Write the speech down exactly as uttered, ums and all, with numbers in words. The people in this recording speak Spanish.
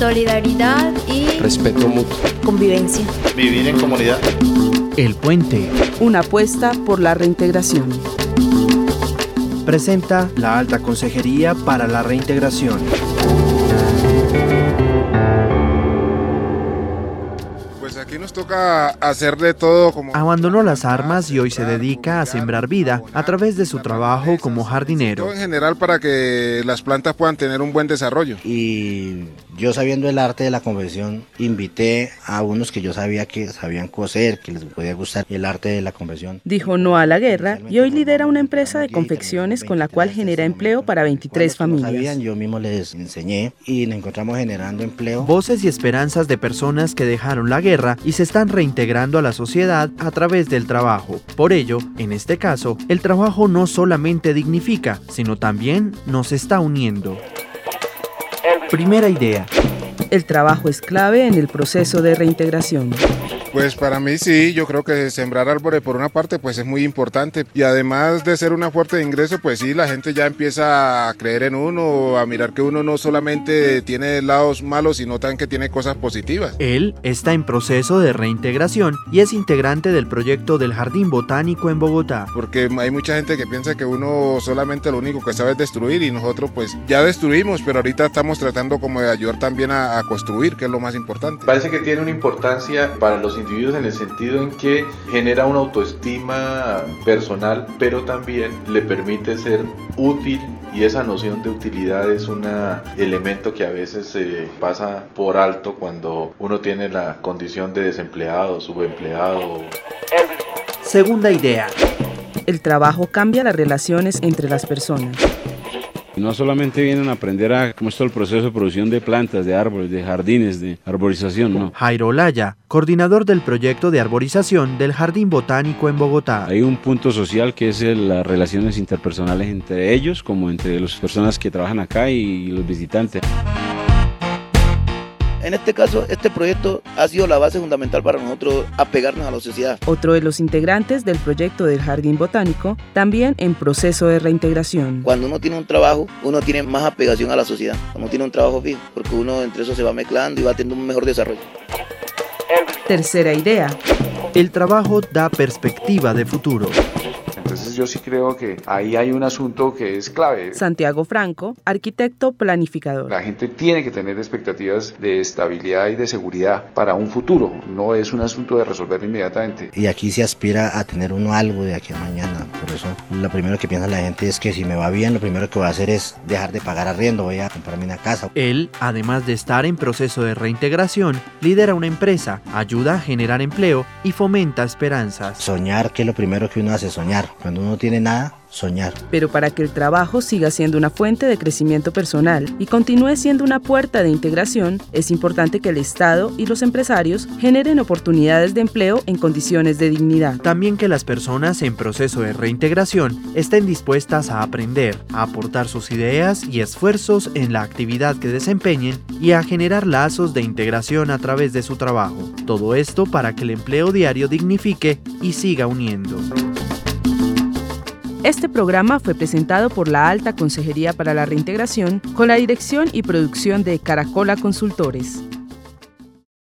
solidaridad y respeto mutuo, convivencia, vivir en comunidad. El Puente, una apuesta por la reintegración. Presenta la Alta Consejería para la Reintegración. Aquí nos toca hacer de todo como... Abandonó las armas y hoy se dedica a sembrar vida a través de su trabajo como jardinero. Todo en general para que las plantas puedan tener un buen desarrollo. Y yo, sabiendo el arte de la confección, invité a unos que yo sabía que sabían coser, que les podía gustar el arte de la confección. Dijo no a la guerra y hoy lidera una empresa de confecciones con la cual genera empleo para veintitrés familias. No sabían, yo mismo les enseñé y nos encontramos generando empleo. Voces y esperanzas de personas que dejaron la guerra y se están reintegrando a la sociedad a través del trabajo. Por ello, en este caso, el trabajo no solamente dignifica, sino también nos está uniendo. Primera idea. El trabajo es clave en el proceso de reintegración. Pues para mí sí, yo creo que sembrar árboles por una parte pues es muy importante y además de ser una fuente de ingreso pues sí, la gente ya empieza a creer en uno, a mirar que uno no solamente tiene lados malos sino también que tiene cosas positivas. Él está en proceso de reintegración y es integrante del proyecto del Jardín Botánico en Bogotá. Porque hay mucha gente que piensa que uno solamente lo único que sabe es destruir y nosotros pues ya destruimos, pero ahorita estamos tratando como de ayudar también a, a construir, que es lo más importante. Parece que tiene una importancia para los individuos en el sentido en que genera una autoestima personal, pero también le permite ser útil, y esa noción de utilidad es un elemento que a veces se pasa por alto cuando uno tiene la condición de desempleado, subempleado. Segunda idea. El trabajo cambia las relaciones entre las personas. No solamente vienen a aprender a cómo está el proceso de producción de plantas, de árboles, de jardines, de arborización, no. Jairo Olaya, coordinador del proyecto de arborización del Jardín Botánico en Bogotá. Hay un punto social que es el, las relaciones interpersonales entre ellos, como entre las personas que trabajan acá y los visitantes. En este caso, este proyecto ha sido la base fundamental para nosotros apegarnos a la sociedad. Otro de los integrantes del proyecto del Jardín Botánico, también en proceso de reintegración. Cuando uno tiene un trabajo, uno tiene más apegación a la sociedad. Cuando uno tiene un trabajo fijo, porque uno entre eso se va mezclando y va teniendo un mejor desarrollo. Tercera idea. El trabajo da perspectiva de futuro. Entonces yo sí creo que ahí hay un asunto que es clave. Santiago Franco, arquitecto planificador. La gente tiene que tener expectativas de estabilidad y de seguridad para un futuro, no es un asunto de resolver inmediatamente. Y aquí se aspira a tener uno algo de aquí a mañana, por eso lo primero que piensa la gente es que si me va bien, lo primero que voy a hacer es dejar de pagar arriendo, voy a comprarme una casa. Él, además de estar en proceso de reintegración, lidera una empresa, ayuda a generar empleo y fomenta esperanzas. Soñar, que es lo primero que uno hace, soñar. Cuando uno no tiene nada, soñar. Pero para que el trabajo siga siendo una fuente de crecimiento personal y continúe siendo una puerta de integración, es importante que el Estado y los empresarios generen oportunidades de empleo en condiciones de dignidad. También que las personas en proceso de reintegración estén dispuestas a aprender, a aportar sus ideas y esfuerzos en la actividad que desempeñen y a generar lazos de integración a través de su trabajo. Todo esto para que el empleo diario dignifique y siga uniendo. Este programa fue presentado por la Alta Consejería para la Reintegración con la dirección y producción de Caracola Consultores.